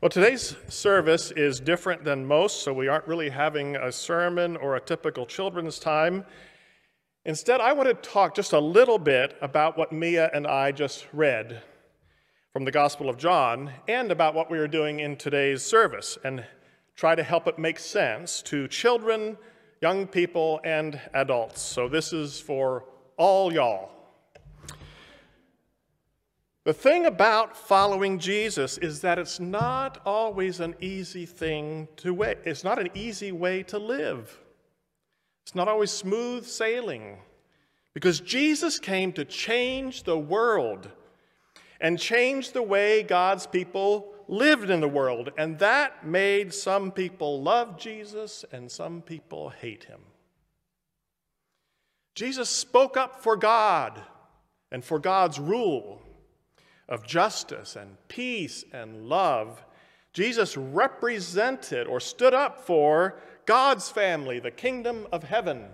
Well, today's service is different than most, so we aren't really having a sermon or a typical children's time. Instead, I want to talk just a little bit about what Mia and I just read from the Gospel of John and about what we are doing in today's service and try to help it make sense to children, young people, and adults. So this is for all y'all. The thing about following Jesus is that it's not always an easy thing to wait. It's not an easy way to live. It's not always smooth sailing, because Jesus came to change the world and change the way God's people lived in the world, and that made some people love Jesus and some people hate him. Jesus spoke up for God and for God's rule of justice and peace and love. Jesus represented or stood up for God's family, the kingdom of heaven.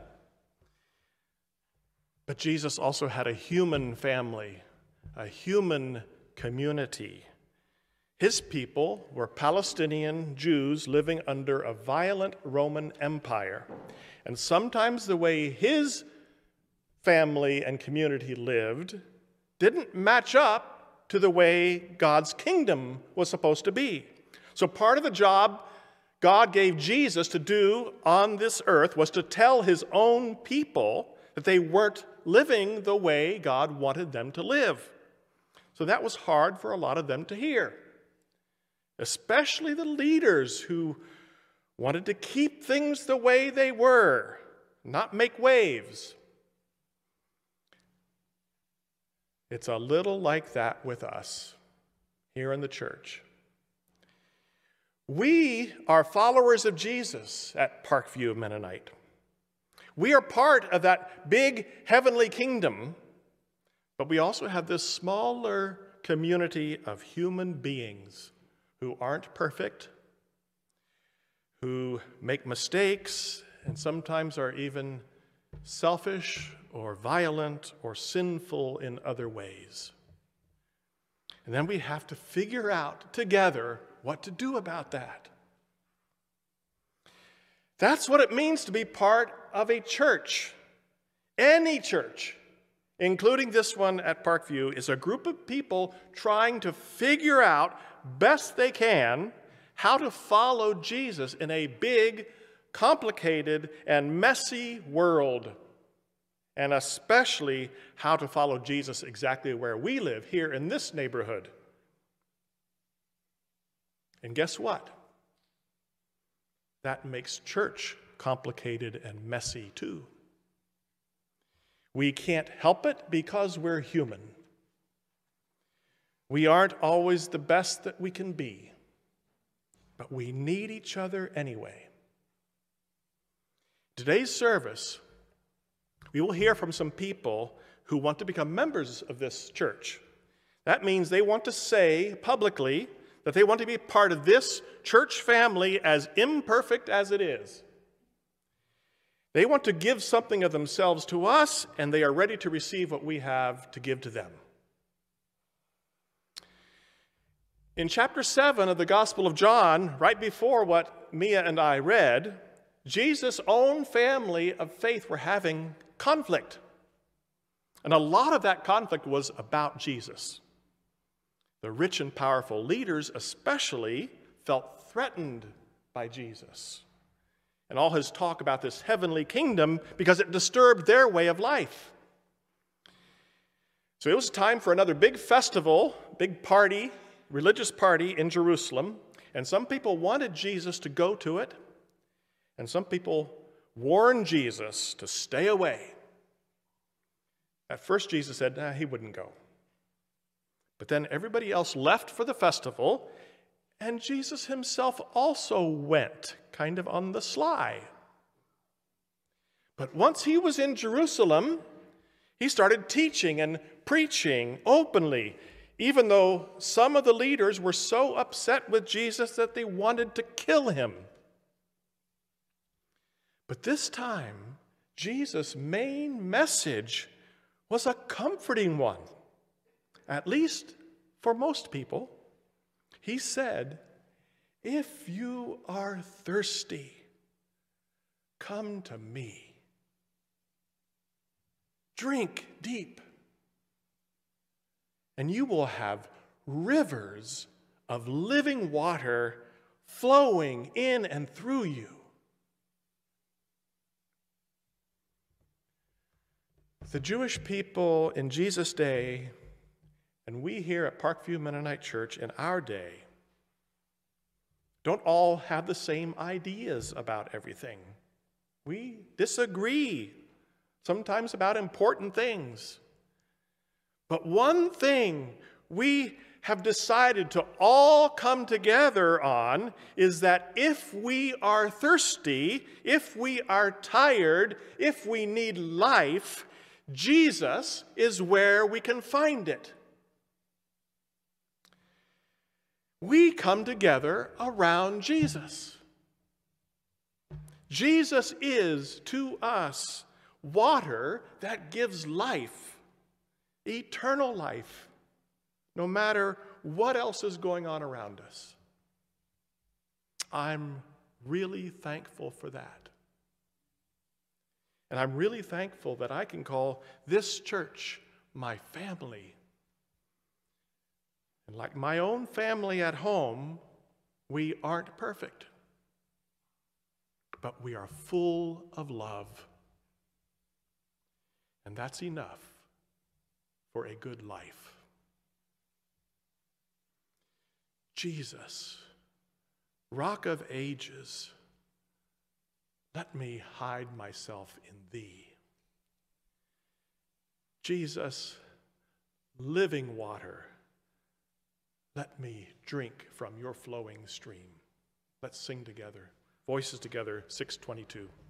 But Jesus also had a human family, a human community. His people were Palestinian Jews living under a violent Roman Empire. And sometimes the way his family and community lived didn't match up to the way God's kingdom was supposed to be. So part of the job God gave Jesus to do on this earth was to tell his own people that they weren't living the way God wanted them to live. So that was hard for a lot of them to hear, especially the leaders who wanted to keep things the way they were, not make waves. It's a little like that with us here in the church. We are followers of Jesus at Parkview Mennonite. We are part of that big heavenly kingdom, but we also have this smaller community of human beings who aren't perfect, who make mistakes, and sometimes are even selfish or violent or sinful in other ways. And then we have to figure out together what to do about that. That's what it means to be part of a church. Any church, including this one at Parkview, is a group of people trying to figure out best they can how to follow Jesus in a big, complicated, and messy world. And especially how to follow Jesus exactly where we live, here in this neighborhood. And guess what? That makes church complicated and messy too. We can't help it because we're human. We aren't always the best that we can be, but we need each other anyway. Today's service, we will hear from some people who want to become members of this church. That means they want to say publicly that they want to be part of this church family, as imperfect as it is. They want to give something of themselves to us, and they are ready to receive what we have to give to them. In chapter 7 of the Gospel of John, right before what Mia and I read, Jesus' own family of faith were having conflict. And a lot of that conflict was about Jesus. The rich and powerful leaders especially felt threatened by Jesus and all his talk about this heavenly kingdom because it disturbed their way of life. So it was time for another big festival, big party, religious party in Jerusalem, and some people wanted Jesus to go to it, and some people warned Jesus to stay away. At first, Jesus said, he wouldn't go. But then everybody else left for the festival, and Jesus himself also went, kind of on the sly. But once he was in Jerusalem, he started teaching and preaching openly, even though some of the leaders were so upset with Jesus that they wanted to kill him. But this time, Jesus' main message was a comforting one, at least for most people. He said, If you are thirsty, come to me. Drink deep, and you will have rivers of living water flowing in and through you. The Jewish people in Jesus' day, and we here at Parkview Mennonite Church in our day, don't all have the same ideas about everything. We disagree sometimes about important things. But one thing we have decided to all come together on is that if we are thirsty, if we are tired, if we need life, Jesus is where we can find it. We come together around Jesus. Jesus is to us water that gives life, eternal life, no matter what else is going on around us. I'm really thankful for that. And I'm really thankful that I can call this church my family. And like my own family at home, we aren't perfect, but we are full of love. And that's enough for a good life. Jesus, Rock of Ages, let me hide myself in thee. Jesus, living water, let me drink from your flowing stream. Let's sing together. Voices together, 622.